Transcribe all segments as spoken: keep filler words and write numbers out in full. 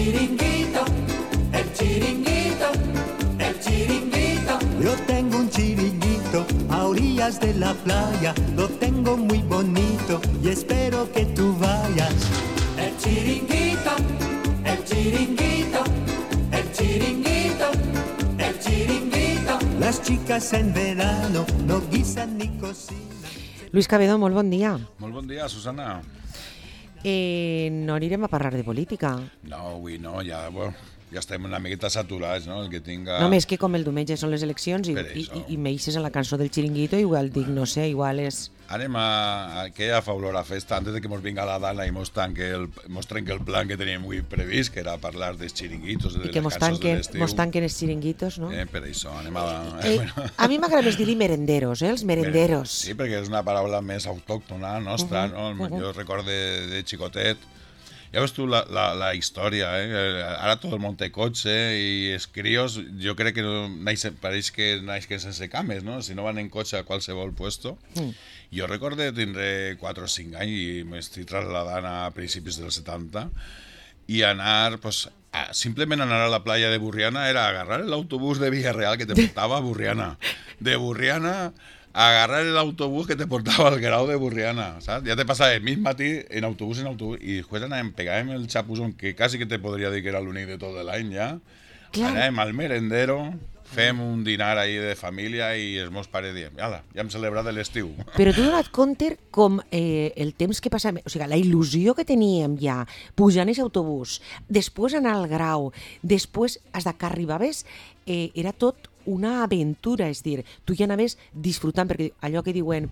chiringuito, el chiringuito, el chiringuito. Yo tengo un chiringuito a orillas de la playa, lo tengo muy bonito y espero que tú vayas. El chiringuito, el chiringuito, el chiringuito, el chiringuito. Las chicas en verano no guisan ni cocinan. Luis Cabedo, molt bon dia. Molt bon dia, Susana. Eh, no anirem a parlar de política. No, avui no, ja, bueno, ja estem una miqueta saturats, no? El que tinga... Només que com el diumenge són les eleccions i, Per i, això. i, i m'eixes a la cançó del Chiringuito, igual dic, no sé, igual és... Anem a, a que ja fa olor a festa antes de que mos vinga la Dana i mos tanque el, mos trenque el plan que teníem avui previst, que era parlar dels xiringuitos, de I que les mos cançons de tanquen, l'estiu. mos tanquen els xiringuitos, no? Eh, per això, anem a... Eh, bueno. a mi m'agrada més dir-li merenderos, eh, els merenderos. Sí, perquè és una paraula més autòctona nostra, Uh-huh, no? uh-huh. Jo recordo de, de xicotet. Ja veus tu la, la, la història, eh? Ara tot el món té cotxe i els crios, jo crec que no, naixen, pareix que naixen sense cames, no? Si no van en cotxe a qualsevol puesto. Mm. Jo recordo tindré quatre o cinc anys i m'estic trasladant a principis dels setanta i anar, pues, a, simplement anar a la playa de Burriana era agarrar l'autobús de Villarreal que te portava a Burriana. De Burriana agarrar el autobús que te portava al grau de Burriana, saps? Ja te passava el mig matí en autobús en autobús i després anàvem, pegàvem el xapuzón, que quasi que te podria dir que era l'únic de tot l'any ja. Clar. Anàvem al merendero, fem un dinar ahí de família i els meus pares diem, ala, ja hem celebrat l'estiu. Però tu donat compte com eh, el temps que passàvem, o sigui, la il·lusió que teníem ja, pujant aquest autobús, després anar al grau, després, fins que arribaves, eh, era tot una aventura, és dir, tu ja anaves disfrutant, perquè allò que diuen,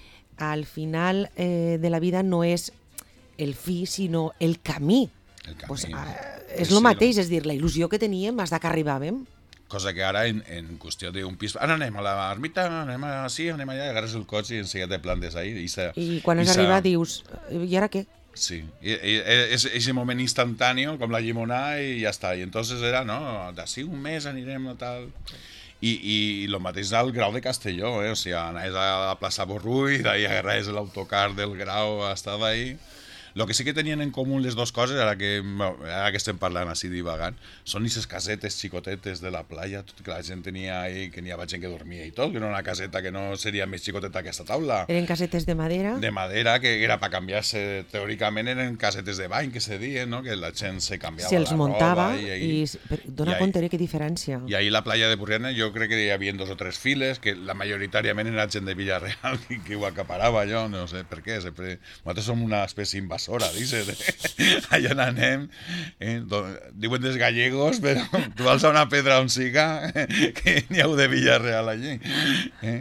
al final eh, de la vida no és el fi, sinó el camí. El camí. Pues, eh, Pues és el sí, mateix, és dir, la il·lusió que teníem fins que arribàvem. Cosa que ara, en, en qüestió d'un pis... Ara anem a la ermita, anem així, anem allà, agarres el cotxe i enseguida te plantes ahí. I, sa, I quan has sa- arribat dius, i ara què? Sí, i, i, és ese moment instantani, com la llimonada, i ja està. I entonces era, no, d'ací un mes anirem a tal... I, i el mateix al Grau de Castelló, eh? O sigui, anaves a la plaça Borrull, d'ahí agarraves l'autocar del Grau hasta d'ahí. Lo que sí que tenien en comú les dues coses, ara que, ara que estem parlant així divagant, són aquestes casetes xicotetes de la playa, tot que la gent tenia ahí, que n'hi havia gent que dormia i tot, que era una caseta que no seria més xicoteta que aquesta taula. Eren casetes de madera? De madera, que era per canviar-se, teòricament eren casetes de bany que se diuen, no? Que la gent se canviava Se'ls la muntava roba. I, i, i, i dona i ahí- compte, eh, que diferència. I ahir la playa de Burriana jo crec que hi havia dos o tres files, que la majoritàriament era gent de Villarreal que, que ho acaparava jo, no sé per què. Sempre... Nosaltres som una espècie invasora, dices. Eh? Allà n'anem, eh? Diuen dels gallegos, però tu alça una pedra on siga, que n'hi ha de Villarreal allí. Eh?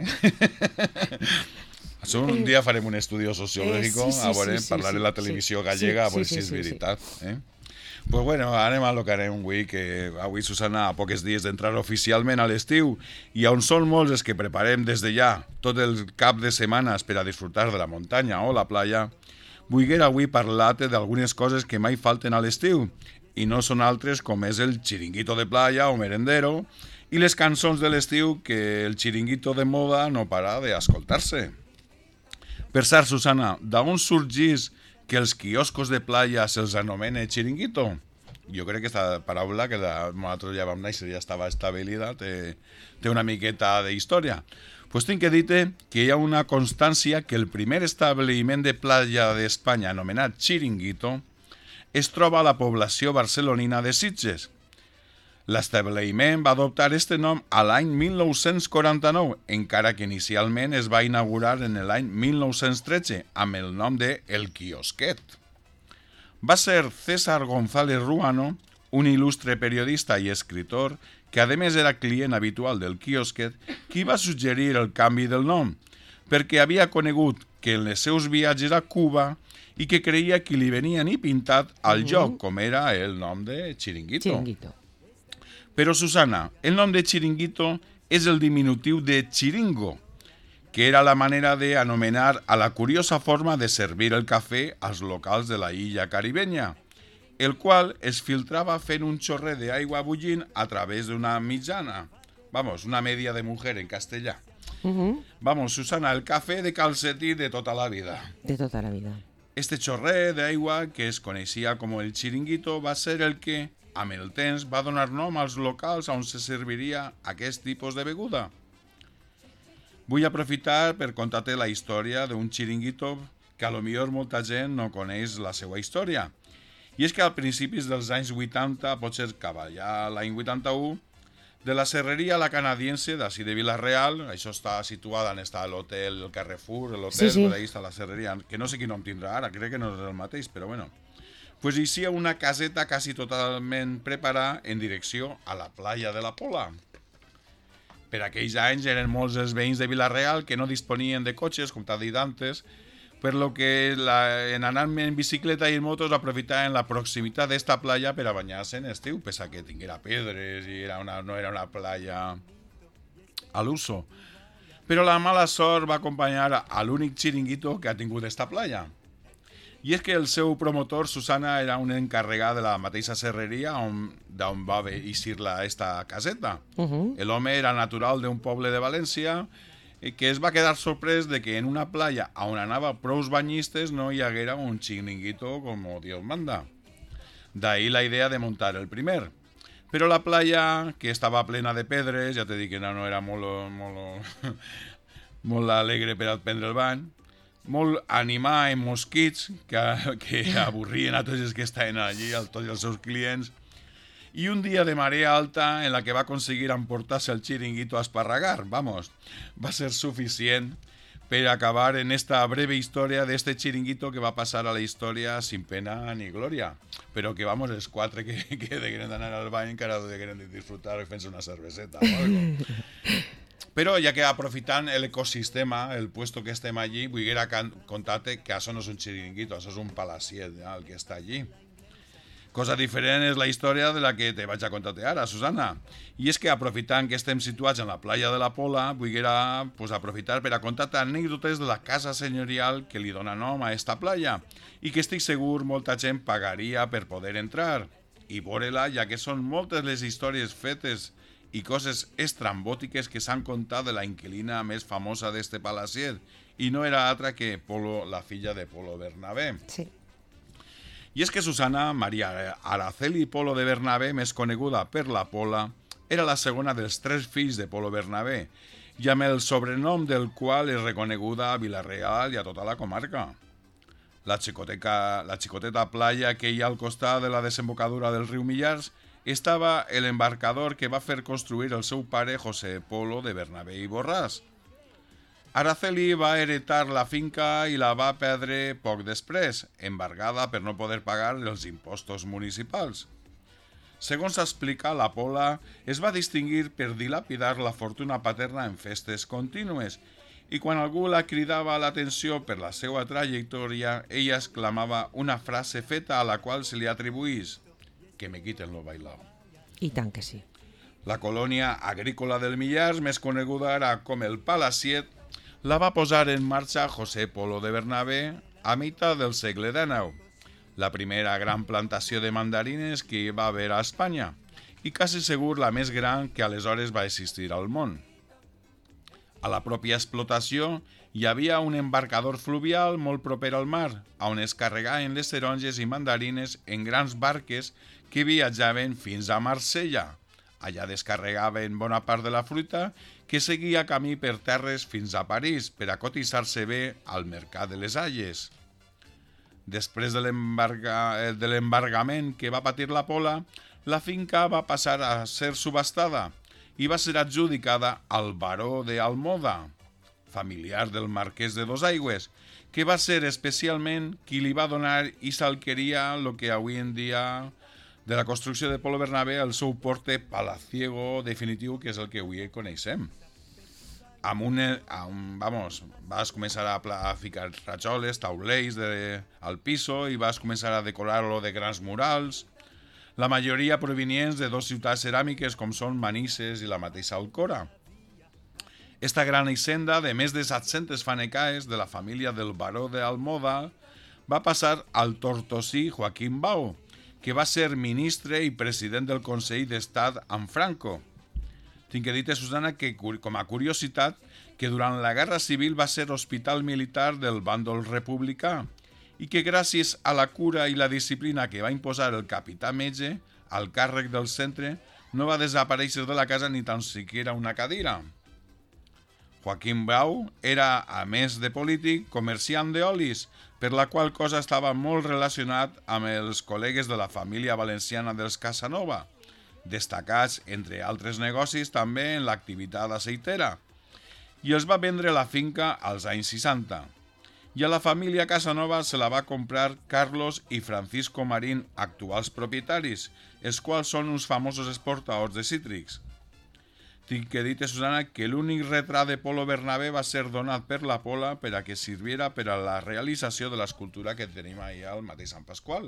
Això un dia farem un estudi sociològic, Eh, sí, sí, a veure, sí, sí, parlar sí, de la televisió sí, gallega, sí, a veure sí, si és sí, sí. veritat. Eh? Pues bueno, anem a lo que anem avui, que avui, Susana, a pocs dies d'entrar oficialment a l'estiu, i on són molts els que preparem des de ja tot el cap de setmanes per a disfrutar de la muntanya o la playa, vull avui parlar-te d'algunes coses que mai falten a l'estiu, i no són altres com és el chiringuito de playa o merendero, i les cançons de l'estiu que el chiringuito de moda no para d'escoltar-se. Per cert, Susana, d'on sorgís que els quioscos de playa se'ls anomena chiringuito? Jo crec que aquesta paraula, que la, nosaltres ja vam néixer, ja estava establida, té, té una miqueta d'història. Pues tinc que dir-te que hi ha una constància que el primer establiment de playa d'Espanya, anomenat Chiringuito, es troba a la població barcelonina de Sitges. L'establiment va adoptar este nom a l'any mil nou-cents quaranta-nou, encara que inicialment es va inaugurar en l'any mil nou-cents tretze amb el nom de El Quiosquet. Va ser César González Ruano, un il·lustre periodista i escritor que a més era client habitual del quiosquet, qui va suggerir el canvi del nom, perquè havia conegut que en els seus viatges a Cuba i que creia que li venia ni pintat al lloc, com era el nom de Chiringuito. Chiringuito. Però, Susana, el nom de Chiringuito és el diminutiu de chiringo, que era la manera d'anomenar a la curiosa forma de servir el cafè als locals de la illa caribenya, el qual es filtrava fent un xorret d'aigua bullint a través d'una mitjana. Vamos, una media de mujer en castellà. Uh-huh. Vamos, Susana, el cafè de calcetí de tota la vida. De tota la vida. Este chorret d'aigua, que es coneixia com el chiringuito, va ser el que, amb el temps, va donar nom als locals on se serviria aquest tipus de beguda. Vull aprofitar per contar-te la història d'un xiringuito que a lo millor molta gent no coneix la seva història. I és que al principis dels anys vuitanta, potser cap allà l'any vuitanta-u, de la serreria La Canadiense, d'ací de Vila-real, això està situada on està l'hotel, el Carrefour, l'hotel, sí, sí. Allà està la serreria, que no sé quin nom tindrà ara, crec que no és el mateix, però bueno. Pues hi ha una caseta quasi totalment preparada en direcció a la playa de la Pola. Per aquells anys eren molts els veïns de Vila-real que no disponien de cotxes, com t'ha dit antes, per lo que la, en anar en bicicleta i en motos aprofitaven la proximitat d'esta playa per a banyar-se en estiu, pesa que tinguera pedres i era una, no era una playa a l'uso. Però la mala sort va acompanyar a l'únic xiringuito que ha tingut esta playa. I és que el seu promotor, Susana, era un encarregat de la mateixa serreria d'on va eixir esta caseta. Uh-huh. L'home era natural d'un poble de València que es va quedar sorprès de que en una playa on anava prous banyistes no hi haguera un xiringuito com Dios manda. D'ahí la idea de muntar el primer. Però la playa, que estava plena de pedres, ja t'he dit que no, no era molt, molt, molt alegre per a prendre el bany, molt animar en mosquits que, que avorrien a tots els que estaven allí, a tots els seus clients, i un dia de marea alta en la que va aconseguir emportar-se el xiringuito a esparragar, vamos, va ser suficient per acabar en esta breve història d'este xiringuito que va passar a la història sin pena ni glòria, però que, vamos, els quatre que, que degueren d'anar al bany encara degueren de disfrutar fent-se una cerveseta o algo. Però ja que aprofitant l'ecosistema, el puesto que estem allí, vull contar-te que això no és un xiringuito, això és un palaciet, ja, el que està allí. Cosa diferent és la història de la que te vaig a contar-te ara, Susana. I és que aprofitant que estem situats en la playa de la Pola, vull pues, aprofitar per a contar-te anècdotes de la casa senyorial que li dona nom a esta playa i que estic segur molta gent pagaria per poder entrar i veure-la, ja que són moltes les històries fetes i coses estrambòtiques que s'han contat de la inquilina més famosa d'este palaciet, i no era altra que Polo, la filla de Polo Bernabé. Sí. I és que Susana Maria Araceli Polo de Bernabé, més coneguda per la Pola, era la segona dels tres fills de Polo Bernabé i amb el sobrenom del qual és reconeguda a Vila-real i a tota la comarca. La, xicoteca, la xicoteta playa que hi ha al costat de la desembocadura del riu Millars estava l'embarcador que va fer construir el seu pare José Polo de Bernabé i Borràs. Araceli va heretar la finca i la va perdre poc després, embargada per no poder pagar els impostos municipals. Segons s'explica, la Pola es va distingir per dilapidar la fortuna paterna en festes contínues i quan algú la cridava l'atenció per la seva trajectòria, ella exclamava una frase feta a la qual se li atribuís «que me quiten lo bailao». I tant que sí. La colònia agrícola del Millars, més coneguda ara com el Palaciet, la va posar en marxa José Polo de Bernabé a meitat del segle dinou, la primera gran plantació de mandarines que hi va haver a Espanya i quasi segur la més gran que aleshores va existir al món. A la pròpia explotació hi havia un embarcador fluvial molt proper al mar, on es carregaven les taronges i mandarines en grans barques que viatjaven fins a Marsella. Allà descarregaven bona part de la fruita que seguia camí per terres fins a París per a cotitzar-se bé al mercat de les Halles. Després de l'embargament que va patir la Pola, la finca va passar a ser subhastada i va ser adjudicada al baró de Almoda, familiar del marquès de Dosaigües, que va ser especialment qui li va donar i s'alqueria el que avui en dia de la construcció de Polo Bernabé el seu porte palaciego definitiu, que és el que avui coneixem. Amb un, amb, vamos, vas començar a, a ficar rajoles, taulells de, al piso i vas començar a decorar-lo de grans murals, la majoria provenients de dues ciutats ceràmiques com són Manises i la mateixa Alcora. Esta gran hisenda de més de set-centes fanecaes de la família del baró de Almoda va passar al tortosí Joaquim Bau, que va ser ministre i president del Consell d'Estat amb Franco. Tinc que dir-te, Susana, que com a curiositat, que durant la Guerra Civil va ser hospital militar del bàndol republicà i que gràcies a la cura i la disciplina que va imposar el capità Metge, al càrrec del centre, no va desaparèixer de la casa ni tan siquiera una cadira. Joaquim Brau era, a més de polític, comerciant d'olis, per la qual cosa estava molt relacionat amb els col·legues de la família valenciana dels Casanova, destacats, entre altres negocis, també en l'activitat aceitera, i els va vendre la finca als anys seixanta. I a la família Casanova se la va comprar Carlos i Francisco Marín, actuals propietaris, els quals són uns famosos exportadors de cítrics. Tinc que dir, Susana, que l'únic retrat de Polo Bernabé va ser donat per la Pola per a que servira per a la realització de l'escultura que tenim allà al mateix Sant Pasqual.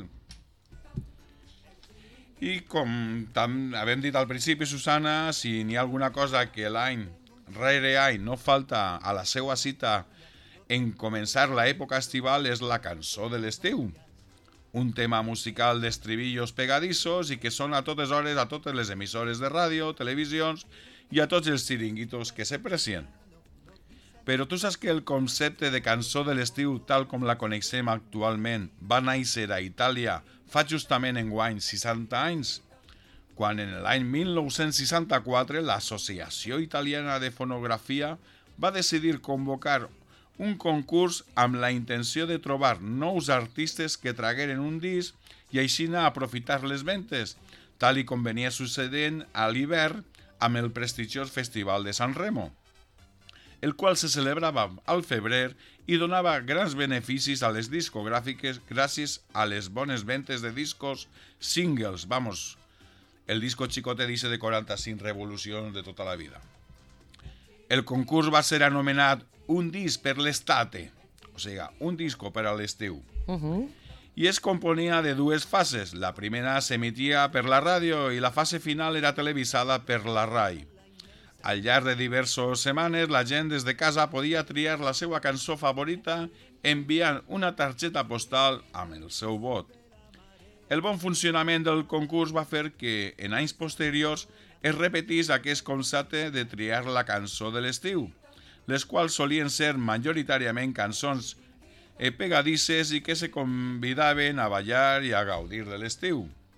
I com tam, havem dit al principi, Susana, si n'hi ha alguna cosa que l'any rere any no falta a la seva cita en començar l'època estival és la cançó de l'estiu. Un tema musical d'estribillos pegadissos i que sona a totes hores a totes les emissores de ràdio, televisions i a tots els xiringuitos que s'aprecien. Però tu saps que el concepte de cançó de l'estiu, tal com la coneixem actualment, va néixer a Itàlia fa justament enguany seixanta anys, quan en l'any mil nou-cents seixanta-quatre l'Associació Italiana de Fonografia va decidir convocar un concurs amb la intenció de trobar nous artistes que tragueren un disc i així aprofitar les ventes, tal i com venia sucedint a l'hivern amb el prestigiós Festival de San Remo, el qual se celebrava al febrer i donava grans beneficis a les discogràfiques gràcies a les bones ventes de discos singles, vamos, el disco xicote dice de quaranta-cinc revolucions de tota la vida. El concurs va ser anomenat Un disc per l'estate, o sigui, un disco per a l'estiu. Uh-huh. I es componia de dues fases. La primera s'emetia per la ràdio i la fase final era televisada per la RAI. Al llarg de diverses setmanes, la gent des de casa podia triar la seva cançó favorita enviant una targeta postal amb el seu vot. El bon funcionament del concurs va fer que, en anys posteriors, es repetís aquest concepte de triar la cançó de l'estiu, les quals solien ser majoritàriament cançons pegadisses i que se convidaven a ballar i a gaudir de l'estiu.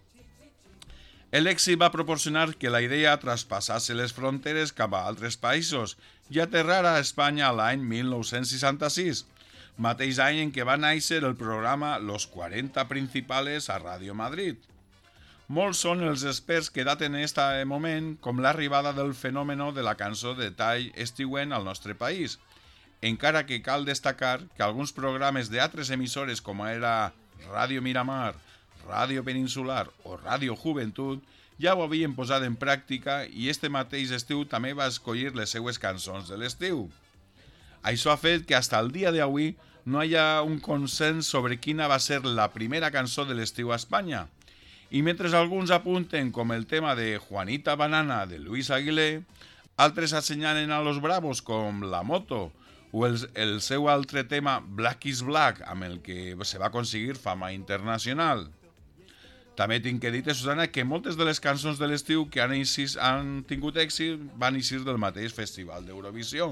L'èxit va proporcionar que la idea traspassés les fronteres cap a altres països i aterrara a Espanya l'any mil nou-cents seixanta-sis, mateix any en què va néixer el programa Los cuarenta Principales a Ràdio Madrid. Molts són els experts que daten en aquest moment com l'arribada del fenomen de la cançó de tall estiuent al nostre país, encara que cal destacar que alguns programes d'altres emissores com era Ràdio Miramar, Ràdio Peninsular o Ràdio Joventut ja ho havien posat en pràctica i este mateix estiu també va escollir les seues cançons de l'estiu. Això ha fet que fins al dia d'avui no hi ha un consens sobre quina va ser la primera cançó de l'estiu a Espanya. I mentre alguns apunten com el tema de Juanita Banana de Luis Aguilé, altres assenyalen a Los Bravos com La Moto o el, el seu altre tema Black is Black, amb el que se va aconseguir fama internacional. També tinc que dir, Susana, que moltes de les cançons de l'estiu que han, eixit, han tingut èxit van eixir del mateix Festival d'Eurovisió.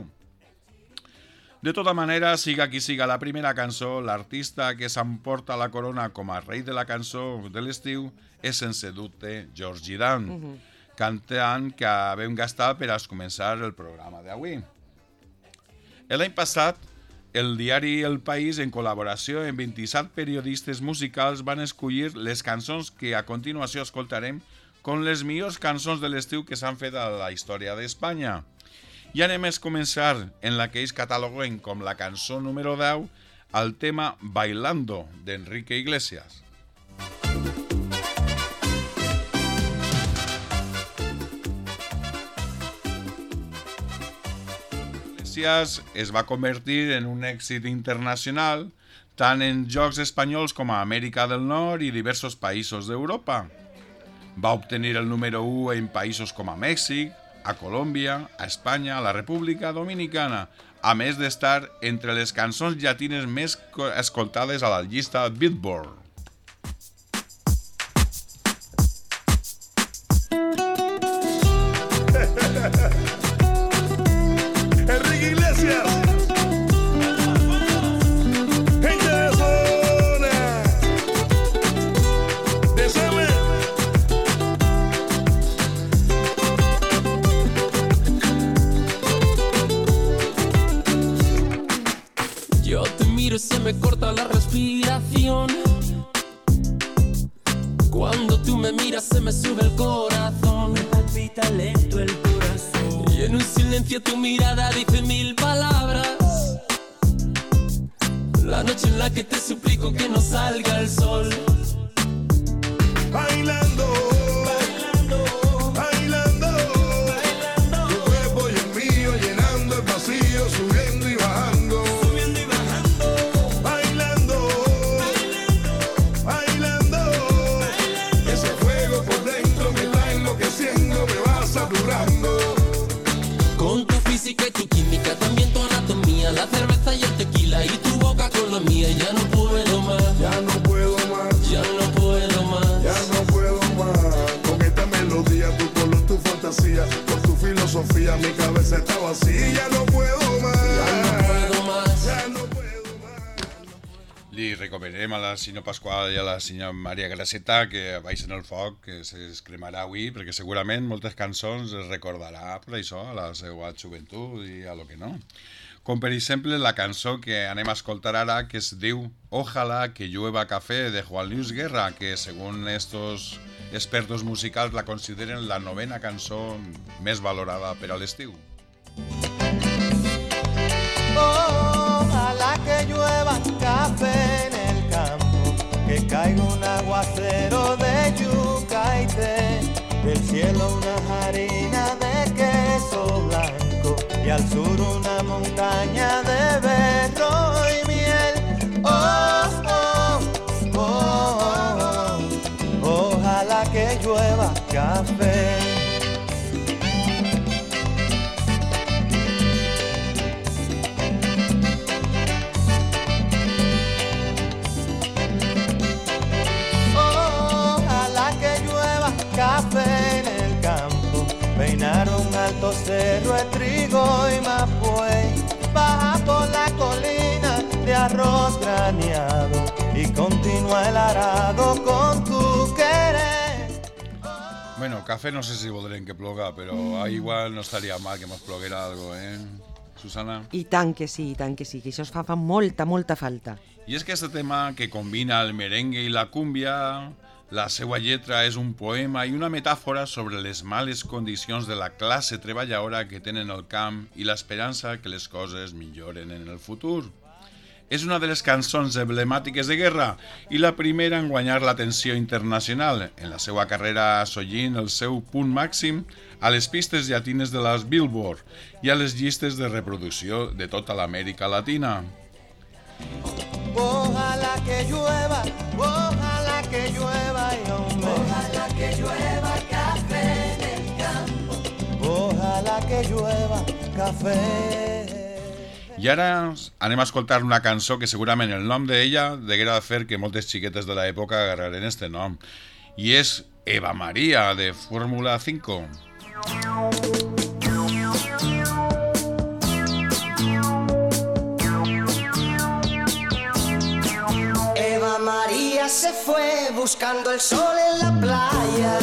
De tota manera, siga qui siga la primera cançó, l'artista que s'emporta la corona com a rei de la cançó de l'estiu és, sense dubte, George Dan, uh-huh. cantant que vam gastar per a començar el programa d'avui. L'any passat, el diari El País, en col·laboració amb vint-i-set periodistes musicals, van escollir les cançons que a continuació escoltarem com les millors cançons de l'estiu que s'han fet a la història d'Espanya. I anem a començar en la que ells cataloguen com la cançó número deu al tema Bailando, d'Enrique Iglesias. Iglesias es va convertir en un èxit internacional tant en jocs espanyols com a Amèrica del Nord i diversos països d'Europa. Va obtenir el número u en països com a Mèxic, a Colòmbia, a Espanya, a la República Dominicana, a més d'estar entre les cançons llatines més escoltades a la llista Billboard. Enrique Iglesias. Gente de zona. De Samuel. miro se me corta la respiración. Cuando tú me miras se me sube el corazón. Me palpita lento el corazón. Y en un silencio tu mirada dice mil palabras. La noche en la que te suplico que no salga el sol. Bailando, bailando, bailando, bailando. Tu cuerpo y el mío llenando el vacío, subiendo y bajando, subiendo y bajando. Bailando, bailando, bailando, bailando. Ese fuego por dentro me está enloqueciendo, me va saturando. Con tu física y tu química, también tu anatomía, la cerveza y el tequila y tu boca con la mía. Ya no puedo más, Ya no puedo más, ya no puedo más. ya no puedo más. Con esta melodía, tu color, tu fantasía, con tu filosofía, mi cabeza está vacía. Ya no puedo más, Ya no puedo más. ya no puedo más. Li recomanem a la senyor Pasqual i a la senyora Maria Graceta que baixen el foc, que es cremarà avui, perquè segurament moltes cançons es recordarà per això, a la seva joventut i a lo que no. Com per exemple la cançó que anem a escoltar ara, que es diu Ojalá que llueva café, de Juan Luis Guerra, que según estos expertos musicals la consideren la novena cançó més valorada per a l'estiu. Ojalá que llueva café en el campo, que caiga un aguacero de yuca y té, del cielo una harina de queso blanco y al sur una montaña de berro y miel. Oh, oh, oh, oh, ojalá que llueva café. Café en el campo, peinar un alto cerro de trigo y mapuey, baja por la colina de arroz graneado y continúa el arado con tu querer. Bueno, café no sé si voldrem que ploga, però aigua no estaria mal que mos ploguera algo, eh? Susana? I tant que sí, i tant que sí, que això es fa, fa molta, molta falta. I és que este tema que combina el merengue i la cúmbia, la seva lletra és un poema i una metàfora sobre les males condicions de la classe treballadora que tenen el camp i l'esperança que les coses milloren en el futur. És una de les cançons emblemàtiques de Guerra i la primera en guanyar l'atenció internacional, en la seva carrera assolint el seu punt màxim a les pistes llatines de les Billboard i a les llistes de reproducció de tota l'Amèrica Latina. Ojalá que llueva, ojalá que llueva y hombre. Ojalá que llueva café en el campo. Ojalá que llueva café. I ara anem a escoltar una cançó que segurament el nom d'ella deguera fer que moltes xiquetes de l'època agarraren este nom. I és Eva María, de Fórmula cinco. Eva María se fue buscando el sol en la playa,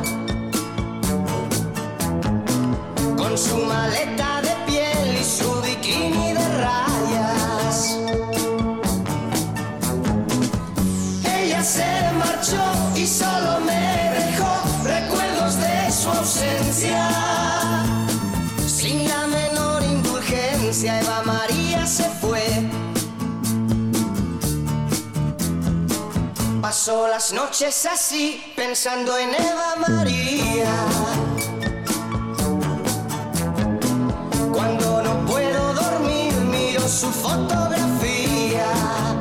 con su maleta de piel y su bikini de rayas. Ella se marchó y solo me dejó recuerdos de su ausencia. Sin la menor indulgencia, Eva María se fue. Pasó las noches así, pensando en Eva María. Cuando no puedo dormir, miro su fotografía.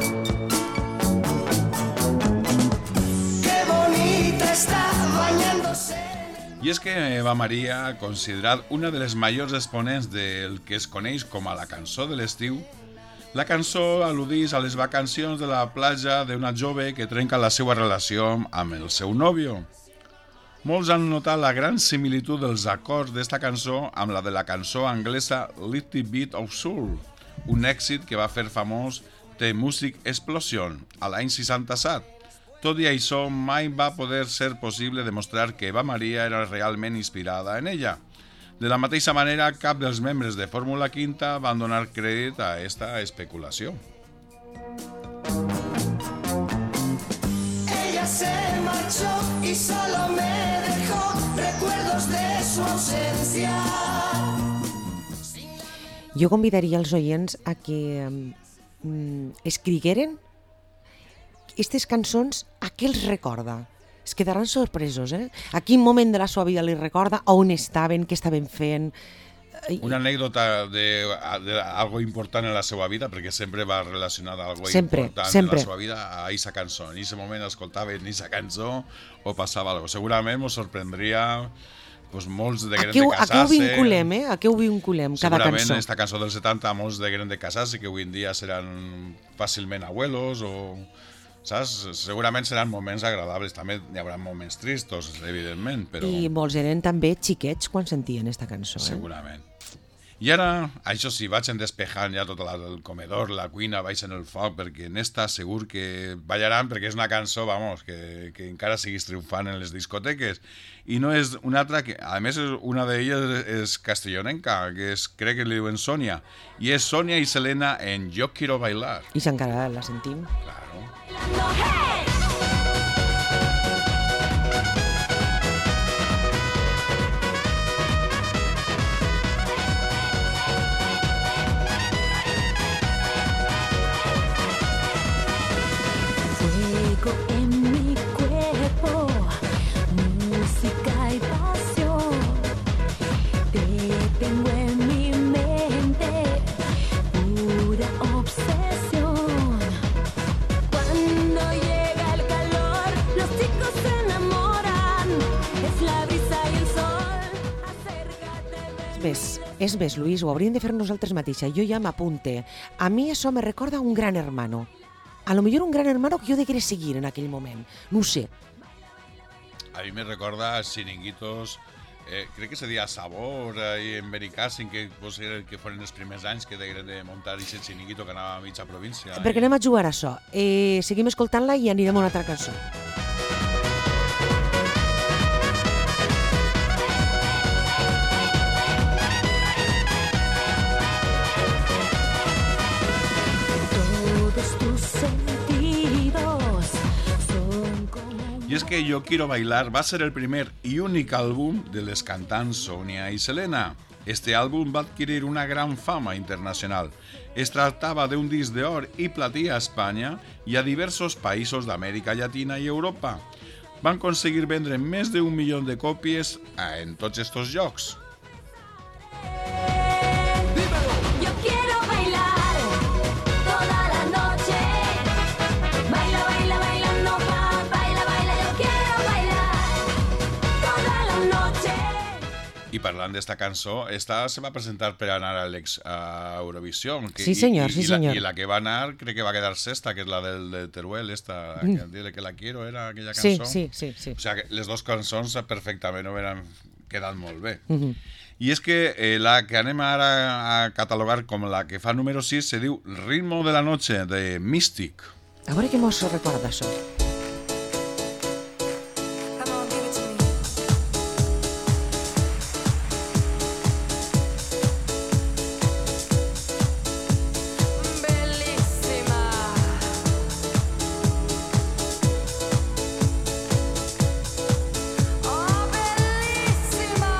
Qué bonita está bañándose. I és que Eva María, considerat una de les majors exponents del que es coneix com a la cançó de l'estiu, la cançó al·ludís a les vacacions de la platja d'una jove que trenca la seva relació amb el seu nòvio. Molts han notat la gran similitud dels acords d'esta cançó amb la de la cançó anglesa Little Bit of Soul, un èxit que va fer famós The Music Explosion a l'any seixanta-set. Tot i això, mai va poder ser possible demostrar que Eva María era realment inspirada en ella. De la mateixa manera, cap dels membres de Fórmula Quinta van donar crèdit a esta especulació. y solo me dejó recuerdos de su ausencia. Jo convidaria els oients a que mm, escrigueren aquestes cançons a què els recorda. Es quedaran sorpresos, eh? A quin moment de la seva vida li recorda, on estaven, què estaven fent. Una anècdota de, de algo important en la seva vida, perquè sempre va relacionada a algo sempre, important sempre. en la seva vida a aquesta cançó. En aquest moment escoltaven aquesta cançó o passava alguna cosa. Segurament ens sorprendria pues, molts de grans de A casar-se. què ho vinculem, eh? A què ho vinculem, cada cançó? Segurament esta cançó dels setanta, molts de grans de casar-se que avui en dia seran fàcilment abuelos o... Saps? Segurament seran moments agradables, també hi haurà moments tristos, evidentment, però... I molts eren també xiquets quan sentien esta cançó. Eh? Segurament. I ara, això sí, vaig despejant ja tot el comedor, la cuina, baix en el foc, perquè en esta segur que ballaran, perquè és una cançó, vamos, que, que encara siguis triomfant en les discoteques. I no és una altra, que a més una d'elles és castellonenca, que és, crec que li diuen Sonia, i és Sonia i Selena en Yo Quiero Bailar. I si encara la sentim. Claro. Fuego en mi cuerpo, música y pasión. Te tengo en mi mente, pura obsesión. Cuando llega el calor, los chicos se enamoran. Es la brisa y el sol. Acércate, ven. Ves, és més, Luis, ho hauríem de fer nosaltres mateixa. Jo ja m'apunte. A mi això me recorda un gran hermano. A lo millor un gran hermano que jo degué seguir en aquell moment. No ho sé. A mi me recorda Chiringuitos, eh, crec que se deia Sabor, ahí en Benicàssim, que pues, era el que foren els primers anys que degueren de muntar aquest chiringuito que anava a mitja província. Perquè anem a jugar a això. Eh, seguim escoltant-la i anirem a una altra cançó. Todos tus sentidos son como... I és que Yo Quiero Bailar va ser el primer i únic àlbum de les cantants Sonia i Selena. Este àlbum va adquirir una gran fama internacional. Es tractava d'un disc d'or i platí a Espanya i a diversos països d'Amèrica Llatina i Europa. Van aconseguir vendre més d'un milió de còpies en tots estos llocs. Yo quiero bailar toda la noche. Baila, baila, baila, no pa, baila, baila. Yo quiero bailar toda la noche. I parlant d'esta cançó, esta se va presentar per anar a, l'ex, a Eurovisió. Que, Sí, senyor, i, sí, i la, senyor. I la que va anar, crec que va quedar sexta, que és la del de Teruel, esta, Mm. que Dile que la quiero, era aquella Sí, cançó. sí, sí, sí. O sigui, que les dues cançons perfectament ho hubieran quedat molt bé. Mhm. I és que eh, la que anem ara a catalogar com la que fa número sis se diu Ritmo de la Noche, de Mystic. A veure què mos recorda això. Bellísima. Oh, bellísima.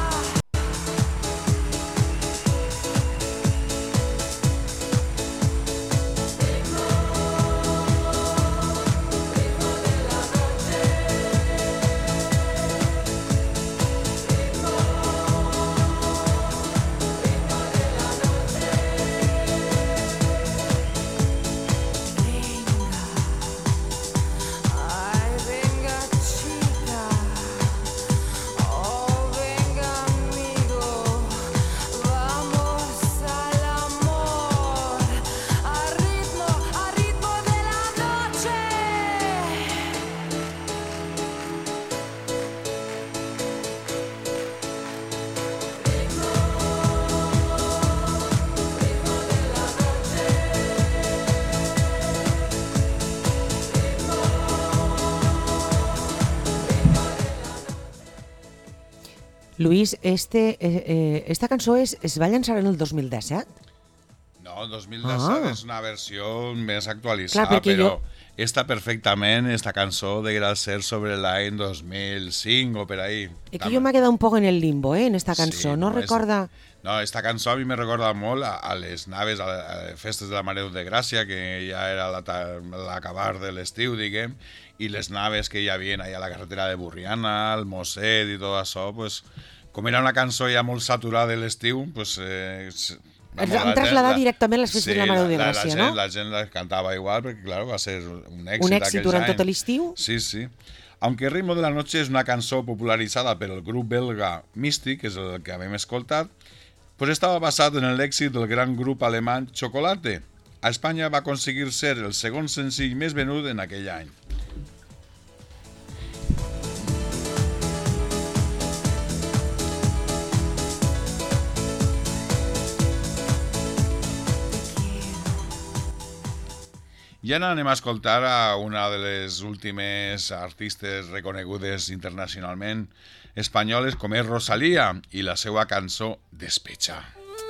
Ay, venga chica, oh venga amigo, vamos al amor, a ritmo, a ritmo de la noche. Luis, este, eh, eh, esta cançó es, es va llançar en el dos mil disset? No, dos mil Ah. disset és una versió més actualitzada, Clar, perquè però jo- està perfectament, esta cançó deguera ser sobre l'any dos mil cinc o per ahí. Es que yo me he quedado un poco en el limbo, ¿eh? En esta canción. Sí, no, no, és- recorda... No, esta cançó a mi me recorda molt a, a les naves, a, a festes de la Mare de Gràcia, que ja era la ta- l'acabar de l'estiu, diguem, i les naves que hi havia allà a la carretera de Burriana, el Mosset i tot això, pues, com era una cançó ja molt saturada de l'estiu, pues, eh, s- Han la gent- trasladat la- directament les festes de la Mare de la, Gràcia, la, no? gent, la gent la cantava igual, perquè, clar, va ser un èxit. Un èxit aquells durant anys. tot l'estiu? Sí, sí. Aunque Ritmo de la Noche és una cançó popularitzada per el grup belga Mystic, que és el que hem escoltat, pues estava basat en l'èxit del gran grup alemany Chocolate. A Espanya va aconseguir ser el segon senzill més venut en aquell any. I ara anem a escoltar a una de les últimes artistes reconegudes internacionalment espanyoles, com és Rosalía, i la seva cançó Despecha.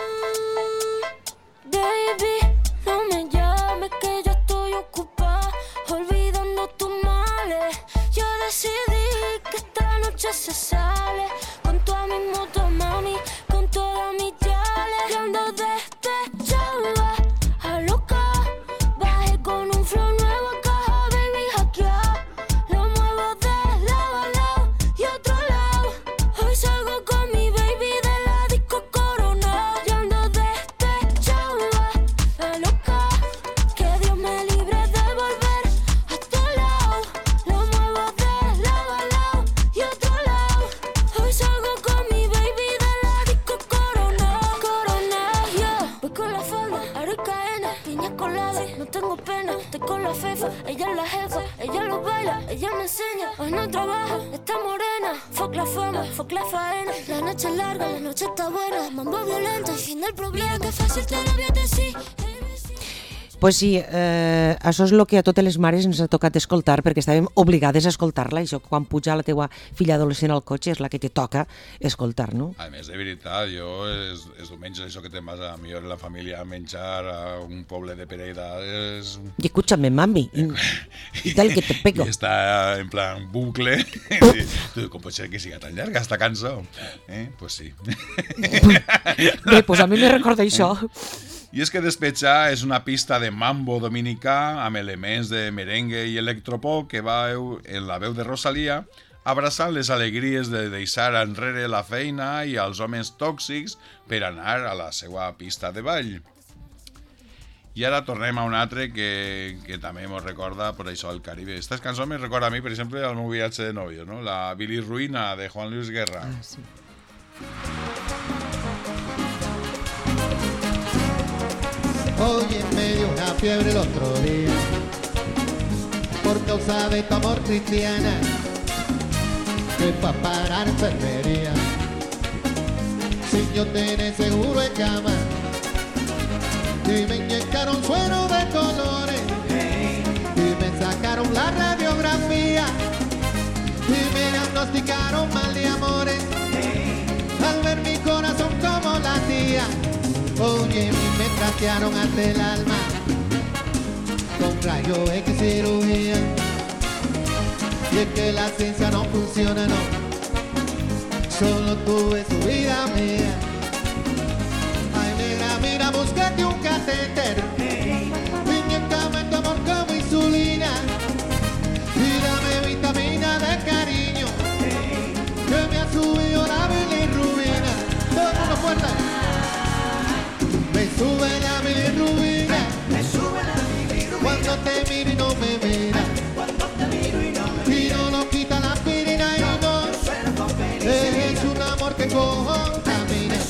Baby, no me llames que yo estoy ocupada olvidando tus males. Yo decidí que esta noche se sale con toda mi moto, mami, con todas mis yales. Y ando despechada, a loca, bajé con un flow nuevo, caja, baby, hackeado. Lo muevo de lado a lado y otro lado. Hoy salgo con mi baby de la disco Corona. Y ando despechada, la loca, que Dios me libre de volver a tu lado. Lo muevo de lado a lado y otro lado. Hoy salgo con mi baby de la disco Corona. Corona, yo voy con la falda, aro y cadena, piña colada, no tengo pena, estoy con la fefa, ella es la jefa, ella lo baila, ella me enseña, hoy no trabaja, está morena, fuck la fama, fuck la faena, la noche es larga, la noche está buena, mambo violento y fin del problema, que fácil te lo voy a decir. Pues sí, eh, això és el que a totes les mares ens ha tocat escoltar, perquè estàvem obligades a escoltar-la, i això quan puja la teua filla adolescent al cotxe és la que te toca escoltar, no? A més, de veritat, jo els, els diumenges, això que te'n vas a millor la família a menjar a un poble de Pereira, és... I escúchame, mami, i, i tal que te pego. I està en plan bucle. I tu, com pot ser que siga tan llarga esta cançó? Eh? Pues sí. Bé, pues a mi me recorda això. I és que Despechar és una pista de mambo dominicà amb elements de merengue i electropop que va en la veu de Rosalía abraçant les alegries de deixar enrere la feina i els homes tòxics per anar a la seva pista de ball. I ara tornem a un altre que, que també ens recorda per això el Caribe. Esta cançó me recorda a mi, per exemple, al meu viatge de nòvio, no? La Billy Ruina de Juan Luis Guerra. Ah, sí. Hoy me dio una fiebre el otro día por causa de tu amor, cristiana, que pa' parar enfermería sin yo tener seguro en cama y me inyectaron suero de colores y me sacaron la radiografía y me diagnosticaron mal de amores al ver mi corazón como latía. Oye, me trastearon hasta el alma con rayo X cirugía. Y es que la ciencia no funciona, no. Solo tuve su vida mía. Ay, negra, mira, búscate un catéter. Inyéctame tu amor como insulina. Y dame vitamina de cariño, que me ha subido la bilirrubina. Todo el mundo fuerte. Me sube la bilirrubina, me sube la bilirrubina. Cuando te miro y no me mira, cuando te miro y no me mira. Y no lo quita la aspirina y no, es un amor que contamina.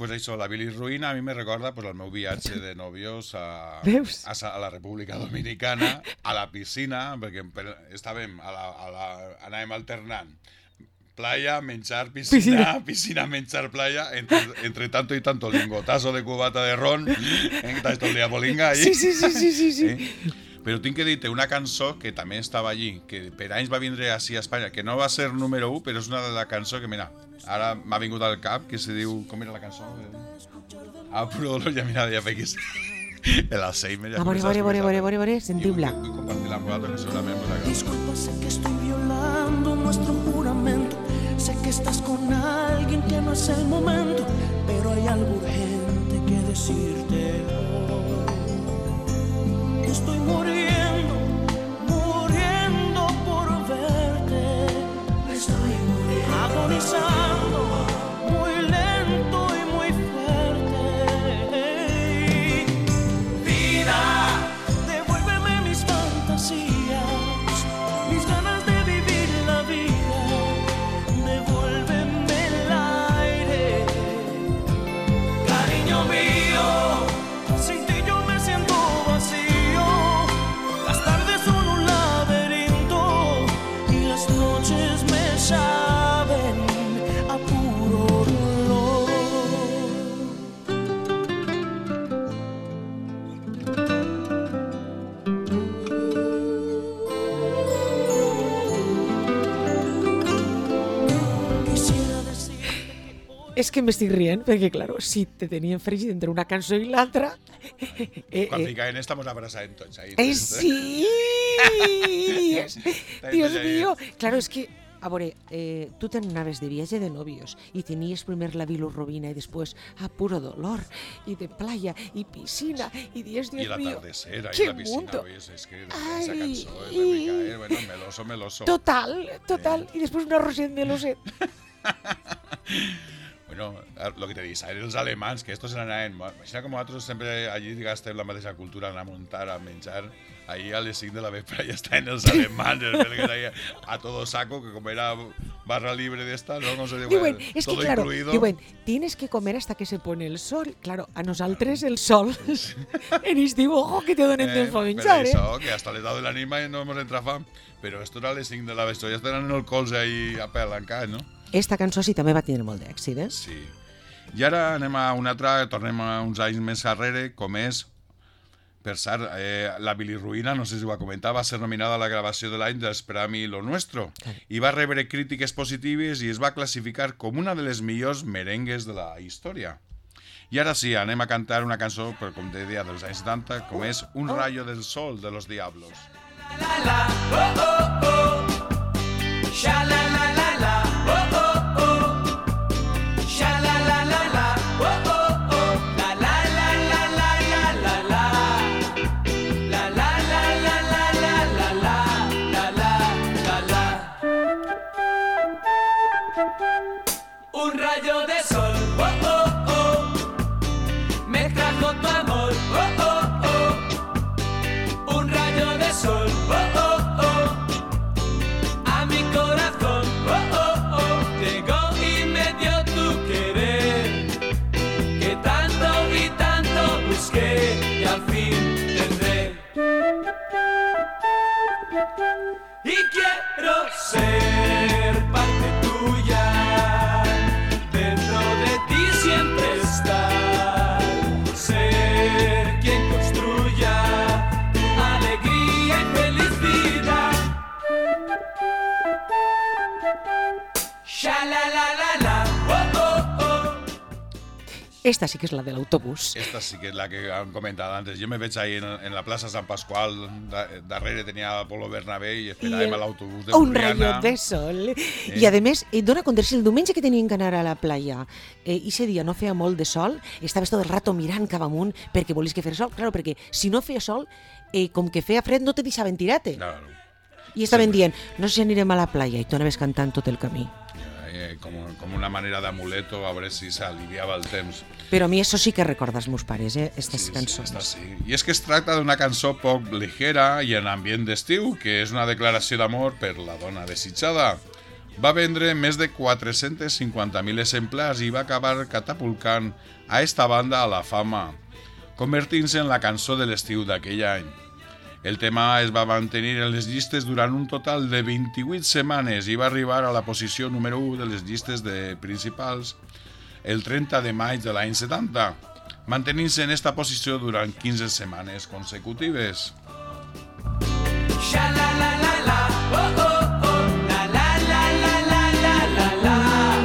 després això, la bilirruïna a mi me recorda pues, el meu viatge de nòvios a, Veus? a, Sa- a la República Dominicana, a la piscina, perquè per, estàvem, a la, a la, anàvem alternant playa, menjar, piscina, piscina, piscina menjar, playa, entre, entre tanto y tanto lingotazo de cubata de ron, eh, que estàs tot el dia bolinga allí. Sí, sí, sí, sí, sí, sí. Eh? Però tinc que dir-te una cançó que també estava allí, que per anys va vindre així a Espanya, que no va ser número u, però és una de la cançó que, mira, ara m'ha vingut al cap, que se diu... Com era la cançó? Ah, puro dolor, ja mira, ja veig el Alzheimer. Ja A veure, a veure, a veure, a veure, a veure, a veure, sentim-la. Vull compartir-la amb vosaltres, que segurament vos agrada. Disculpa, sé que estoy violando nuestro juramento. Sé que estás con alguien que no es el momento, pero hay algo urgente que decirte hoy. Estoy muriendo, muriendo por verte. Me estoy muriendo, agonizando, muy lento y muy fuerte. Vida, devuélveme mis fantasías, mis ganas de vivir la vida. Devuélveme el aire, cariño mío. Sin ti yo me siento vacío. Las tardes son un laberinto y las noches me saben a puro dolor. Quisiera decirte que hoy És que m'estic rient, perquè, claro, si te tenien fregit entre una cançó i l'altra... Eh, Quan eh, ficaven esta, mos abraçàvem tots. Ahí, eh, sí! Dios, Dios mío. Claro, es que, a veure, eh, tu te anaves de viatge de novios y tenías primer la bilirrubina y después a puro dolor y de playa y piscina y Dios, I Dios el mío. atardecer, ahí ¡Qué en la piscina, mundo! oye, es que Ay, esa cançó és y- épica, eh? Bueno, meloso, meloso. Total, total. Y después una roset de loset. Bueno, lo que te dic, eren els alemans, que estos anaven... Imagina com nosaltres sempre allí gastem la mateixa cultura, anar a muntar, a menjar. Ahí a les cinc de la vespre ja estaven els alemans, els belgues ahí a todo saco, que com era barra libre d'esta, ¿no? No sé, Diuen, es que todo claro, incluido. diuen, tienes que comer hasta que se pone el sol. Claro, a nosaltres el sol en estiu, ojo, que te donen temps per menjar, per eh? això, que hasta les deu de la nit no hemos entra fam. Però esto era a les cinc de la vespre, ja estaran en el colze ahí a pèl encara, no? Esta cançó sí també va tenir molt d'èxit, eh? Sí. I ara anem a una altra, tornem a uns anys més enrere, com és, per cert, eh, la bilirruïna, no sé si ho va comentar, va ser nominada a la gravació de l'any dels Premi Lo Nuestro i va rebre crítiques positives i es va classificar com una de les millors merengues de la història. I ara sí, anem a cantar una cançó, però com te deia, dels anys setanta, com és Un rayo del sol de los Diablos. Sha la la la la, oh oh oh. Sha la la la la, oh oh oh. La la la la la la la la. La la la la la la la la. La la la la. Un rayo de sol, oh oh oh. Me trajo tu amor, oh oh oh. Un rayo de sol, oh oh oh. A mi corazón, oh oh oh, llegó y me dio tu querer, que tanto y tanto busqué y al fin tendré. Y quiero ser parte tuya, dentro de ti siempre estar, ser quien construya alegría y felicidad. Sha la la la la, oh oh oh. Esta sí que és la de l'autobús. Esta sí que és la que han comentat antes. Jo me veig ahí en, en la plaça Sant Pasqual, da, darrere tenia Polo Bernabé i esperàvem a l'autobús de Un Borriana. rayo de sol. I a més, et dona compte, si el diumenge que tenien que anar a la playa eh, i ese dia no feia molt de sol, estaves tot el rato mirant cap amunt perquè volies que fes sol. Claro, perquè si no feia sol, eh, com que feia fred, no te deixaven tirar-te. Claro. I estaven dient, no sé si anirem a la playa, i tu anaves cantant tot el camí. Eh, com, com una manera d'amuleto, a veure si s'aliviava el temps. Però a mi això sí que recorda els meus pares, eh, aquestes Sí, cançons. esta sí. I és que es tracta d'una cançó poc ligera i en ambient d'estiu, que és una declaració d'amor per la dona desitjada. Va vendre més de quatre-cents cinquanta mil exemplars i va acabar catapultant a esta banda a la fama, convertint-se en la cançó de l'estiu d'aquell any. El tema es va mantenir en les llistes durant un total de vint-i-vuit setmanes i va arribar a la posició número u de les llistes de principals el trenta de maig de l'any setanta, mantenint-se en esta posició durant quinze setmanes consecutives. Sha-la-la-la-la, oh, oh, oh, la-la-la-la-la-la-la-la.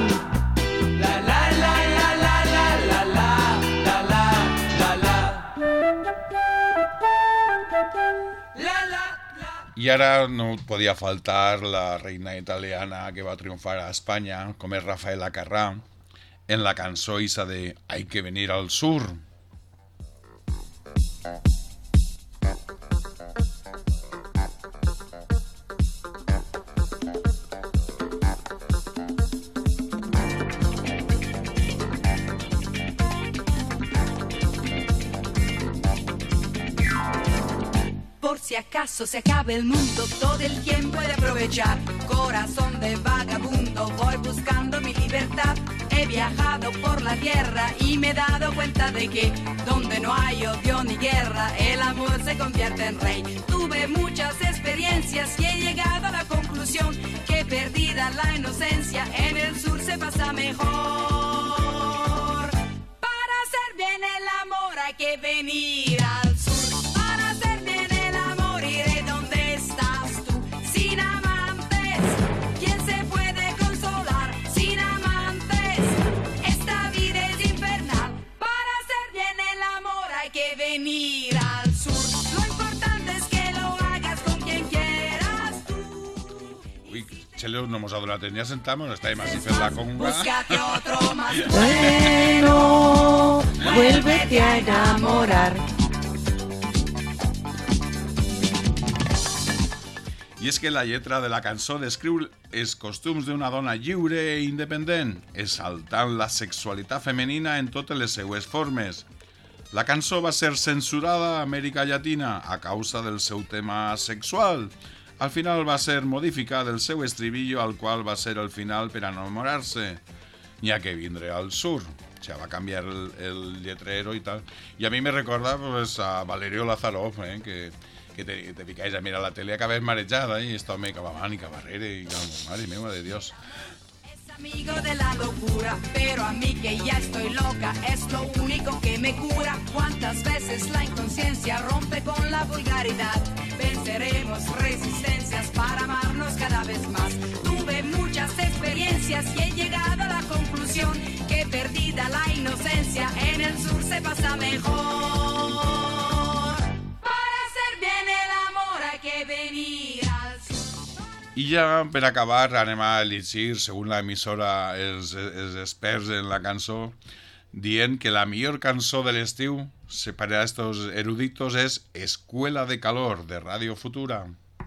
I ara no podia faltar la reina italiana que va triomfar a Espanya, com és Rafaela Carrà, en la cançó isa de Hay que venir al sur. Por si acaso se acabe el mundo, todo el tiempo he de aprovechar. Corazón de vagabundo, voy buscando mi libertad. He viajado por la tierra y me he dado cuenta de que donde no hay odio ni guerra, el amor se convierte en rey. Tuve muchas experiencias y he llegado a la conclusión que perdida la inocencia, en el sur se pasa mejor. Para hacer bien el amor hay que venir al sur. Venir al sur. Lo importante es que lo hagas con quien quieras tú. Uy, Chelo, no hemos adonat ni asentamos, estàvem així fent la conga. Búscate otro más bueno, vuélvete a enamorar. I és que la lletra de la cançó descriu els costums d'una dona lliure i independent, exaltant la sexualitat femenina en totes les seues formes. La cançó va ser censurada a Amèrica Llatina a causa del seu tema sexual. Al final va ser modificat el seu estribillo, al qual va ser el final per enamorar-se. N'hi ha que vindre al sur. O sea, va canviar el, el lletrero y tal. Y a mí me recuerda pues, a Valerio Lazarov, eh, que, que te, te picáis a mirar la tele, acabes marejada y esto me cababan y cabarrere y madre mía de Dios. Amigo de la locura, pero a mí que ya estoy loca es lo único que me cura. Cuántas veces la inconsciencia rompe con la vulgaridad. Venceremos resistencias para amarnos cada vez más. Tuve muchas experiencias y he llegado a la conclusión que perdida la inocencia, en el sur se pasa mejor. Para hacer bien el amor hay que venir al sur. I ja, per acabar, anem a elegir, segons l'emissora, els, els experts en la cançó, dient que la millor cançó de l'estiu, per a estos eruditos, és Escuela de Calor, de Radio Futura.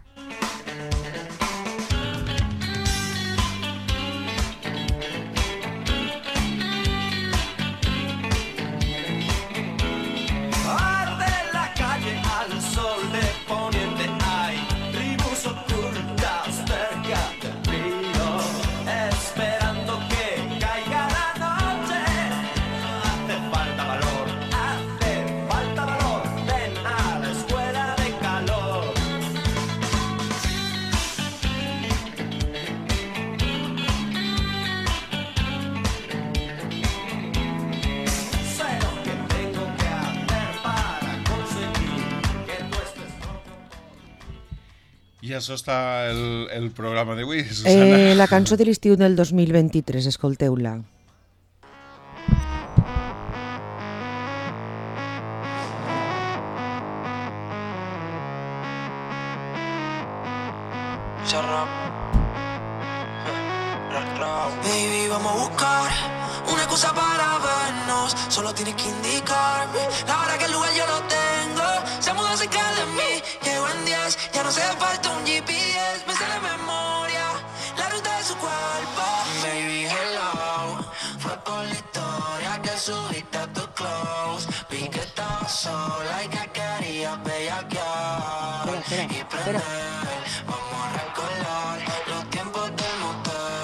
I això està el, el programa d'avui, Susana. Eh, la cançó de l'estiu del dos mil vint-i-tres, escolteu-la. Baby, vamos a buscar una excusa para vernos. Solo tienes que indicarme la hora que el lugar yo lo tengo. Se mudó cerca de mí, llego en diez. Ya no hace falta un G P S, me sé de memoria la ruta de su cuerpo. Baby, hello, fue por la historia que subiste a tu close. Vi que estabas sola y que querías bellaquear y prender. Vamos a recordar los tiempos del motel.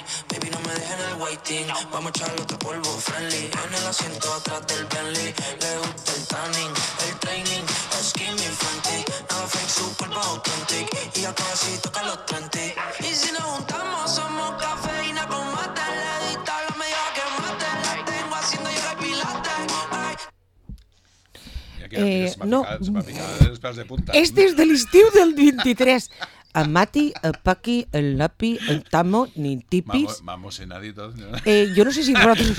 Baby, no me dejen el waiting. Vamos a echarle otro polvo friendly. En el asiento atrás del Bentley. Le gusta el tanning, el training. Skinny frantic. Nada fake, super authentic. Y ya casi toca los treinta. Y si nos juntamos, somos cafeína con mate. Le dista la media que mate. La tengo haciendo yoga y pilates. Ay. Eh, no. Se m'ha picat els pèls de punta. Este és de l'estiu del vint-i-tres. En Mati, el Paqui, el Lapi, el Tamo, ni el Tipis. M'ha emocionat i tot. Eh, jo no sé si vosaltres...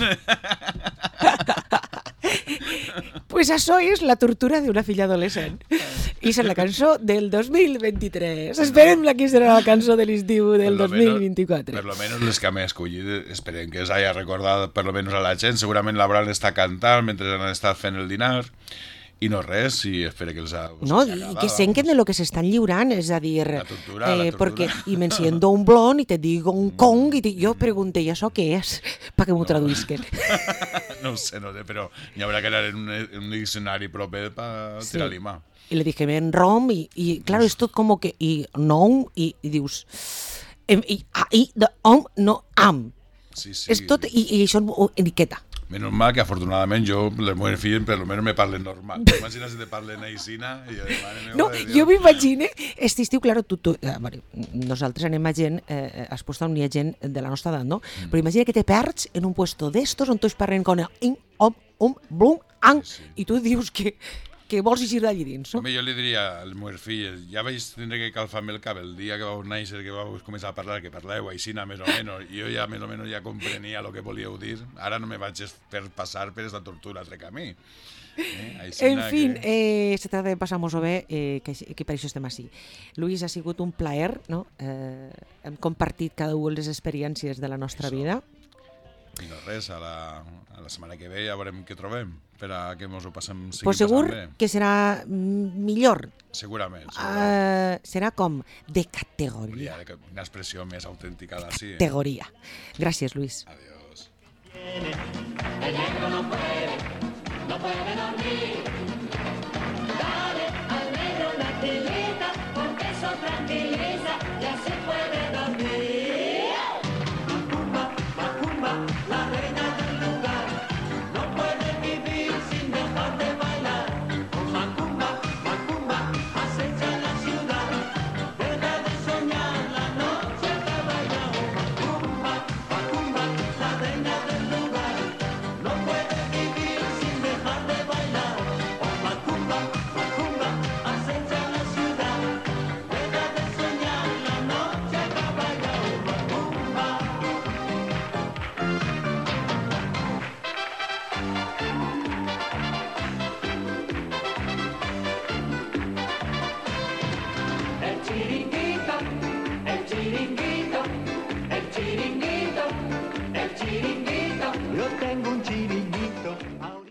Pues això és la tortura d'una filla adolescent. I és la cançó del dos mil vint-i-tres. Esperem la que serà la cançó de l'estiu del dos mil vint-i-quatre. Per lo menos les que m'he escollit, esperem que s'hagi recordat per lo menos a la gent. Segurament l'hauran estat cantant mentre han estat fent el dinar. I no res, i espero que els ha... No, i que senquen de lo que s'estan lliurant, és a dir... La tortura, la tortura. Porque, y me enciendo un blon y te digo un cong, y te, yo pregunté, ¿y eso qué es? Para que m'ho traduïsquen. No ho sé, no sé, però n'hi haurà que anar en un, en un diccionari proper per Sí. tirar-li mà. Y le dije, ven rom, y, y claro, es tot como que, y no, y, y dius, em, y, a, y, de, om, no, am. Sí, sí. És tot, i, i això és etiqueta. Menys mal que afortunadament jo, les meves filles, per almenys me parlen normal. Imagina si te parlen aixina i jo, mare meva, No, de Dios. jo m'imagine, este estiu, claro, tu, tu, eh, bueno, nosaltres anem a gent, eh, has posat unir a gent de la nostra edat, no? Mm. Però imagina que te perds en un puesto d'estos on tots parlen con el in, om, um, blum, ang, sí, sí. I tu dius que, que vols eixir d'allí dins, no? Home, jo li diria a les meves filles, ja vaig tindre que calfar-me el cap el dia que vau néixer, que vau començar a parlar, que parlàveu aixina, més o menys, i jo ja més o menys ja comprenia el que volíeu dir. Ara no me vaig fer passar per esta tortura altre camí. Eh? Aixina En fin, que... eh, se trata de passar-nos-ho bé, eh, que, que per això estem així. Luis, ha sigut un plaer, no? Eh, hem compartit cada una les experiències de la nostra Això. vida. I no res, a la, a la setmana que ve ja veurem què trobem, per a que mos ho passem, sigui Pues segur passant bé. que serà millor. Segurament. segurament. Uh, serà com de categoria. Ja, una expressió més autèntica d'ací. Categoria. Gràcies, Luis. Adiós. Viene,